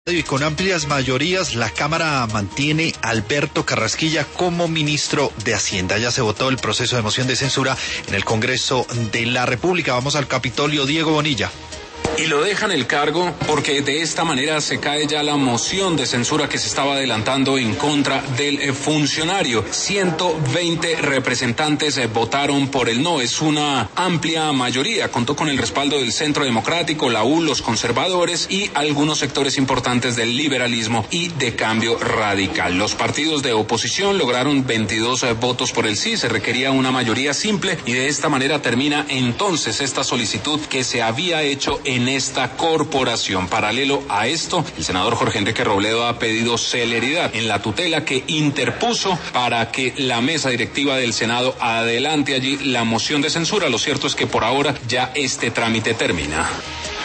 Y con amplias mayorías, la Cámara mantiene a Alberto Carrasquilla como ministro de Hacienda. Ya se votó el proceso de moción de censura en el Congreso de la República. Vamos al Capitolio, Diego Bonilla. Y lo dejan el cargo porque de esta manera se cae ya la moción de censura que se estaba adelantando en contra del funcionario. 120 representantes votaron por el no. Es una amplia mayoría. Contó con el respaldo del Centro Democrático, la U, los conservadores y algunos sectores importantes del liberalismo y de Cambio Radical. Los partidos de oposición lograron 22 votos por el sí. Se requería una mayoría simple y de esta manera termina entonces esta solicitud que se había hecho en esta corporación. Paralelo a esto, el senador Jorge Enrique Robledo ha pedido celeridad en la tutela que interpuso para que la mesa directiva del Senado adelante allí la moción de censura. Lo cierto es que por ahora ya este trámite termina.